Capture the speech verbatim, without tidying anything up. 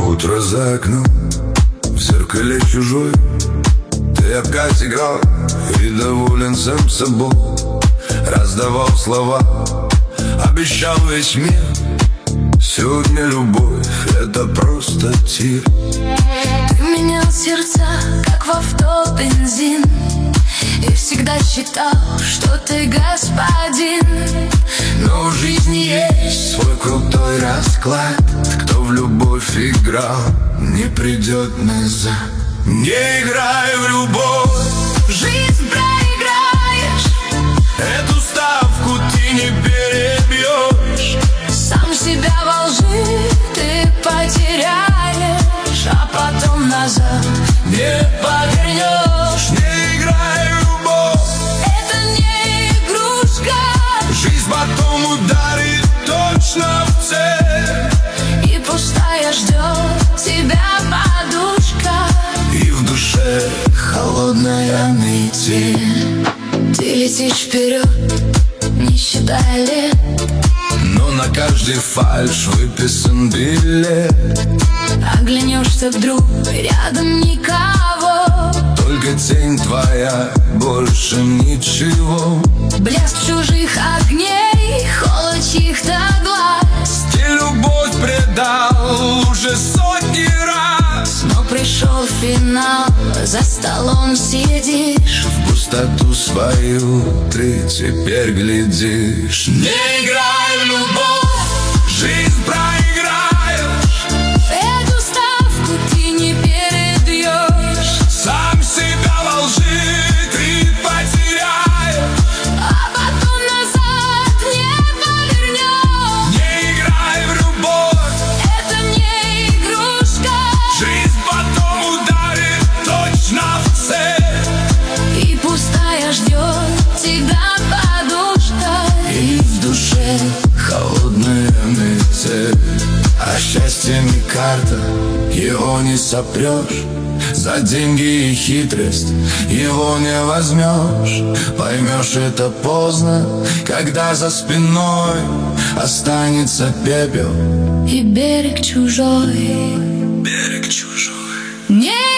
Утро за окном, в зеркале чужой. Ты опять играл и доволен сам собой. Раздавал слова, обещал весь мир. Сегодня любовь — это просто тир. Ты менял сердца, как в авто бензин, и всегда считал, что ты господин. Но в жизни есть свой крутой расклад. Кто в любовь играл, не придет назад. Не играй в любовь, Жизнь проиграешь, эту ставку ты не перебьешь. сам себя во лжи ты потеряешь, а потом назад Не повернешь. Не играй в любовь, Это не игрушка, жизнь потом ударит точно в цель. и пустая ждет тебя подушка, И в душе холодная метель. ты летишь вперед, не считая лет. Но на каждый фальш выписан билет. Оглянешься вдруг, рядом никого, Только тень твоя, больше ничего. блеск чужих огней, холод чьих-то глаз. Ты любовь предал уже сотни раз. Но пришел финал, за столом сидишь. В пустоту свою ты теперь глядишь. Не играй в любовь, жизнь проиграешь. Эту ставку ты не перебьешь, Сам себя во лжи ты потеряешь. а потом назад не повернешь. Не играй в любовь, Это не игрушка, жизнь потом ударит точно в цель. и пустая ждет тебя подушка. И в душе холодная метель. А счастье не карта, его не сопрешь. За деньги и хитрость его не возьмешь. Поймешь это поздно, когда за спиной останется пепел. И берег чужой, Берег чужой. не